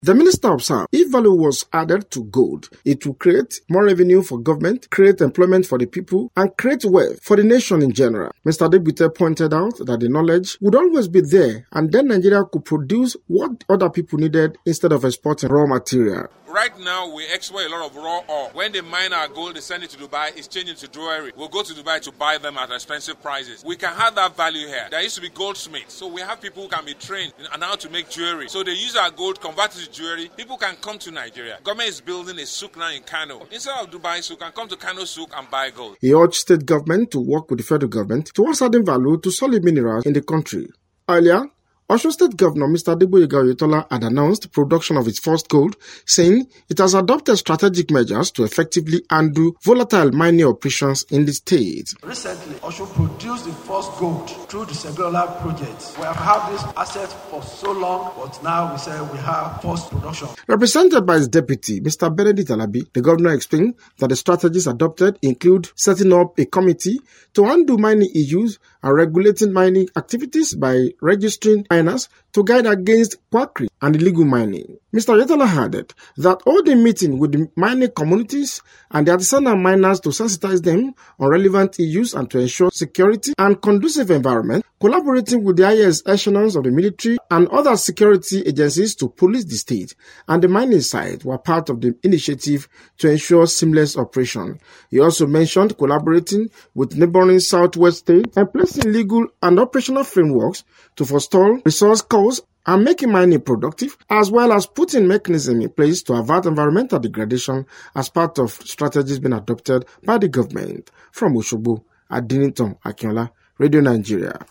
The minister observed, if value was added to gold, it will create more revenue for government, create employment for the people, and create wealth for the nation in general. Mr. Adegbite pointed out that the knowledge would always be there, and then Nigeria could produce what other people needed instead of exporting raw material. Right now, we export a lot of raw ore. When they mine our gold, they send it to Dubai, it's changing to jewelry. We'll go to Dubai to buy them at expensive prices. We can have that value here. There used to be goldsmiths, so we have people who can be trained on how to make jewelry. So they use our gold, convert it to jewelry. People can come to Nigeria. Government is building a souk now in Kano. Instead of Dubai souk, can come to Kano souk and buy gold. He urged state government to work with the federal government towards adding value to solid minerals in the country. Earlier, Osun State Governor Mr. Adegboyega Oyetola had announced the production of its first gold, saying it has adopted strategic measures to effectively undo volatile mining operations in the state. Recently, Osun produced the first gold through the Segola project. We have had this asset for so long, but now we say we have first production. Represented by his deputy, Mr. Benedict Alabi, the governor explained that the strategies adopted include setting up a committee to undo mining issues and regulating mining activities by registering miners to guide against quackery and illegal mining. Mr. Oyetola added that holding meeting with the mining communities and the artisanal miners to sensitize them on relevant issues and to ensure security and conducive environment, collaborating with the highest echelons of the military and other security agencies to police the state and the mining site were part of the initiative to ensure seamless operation. He also mentioned collaborating with neighboring southwest states and placing legal and operational frameworks to forestall resource costs and making mining productive, as well as putting mechanisms in place to avert environmental degradation as part of strategies being adopted by the government. From Osogbo, Adiniton Akinola, Radio Nigeria.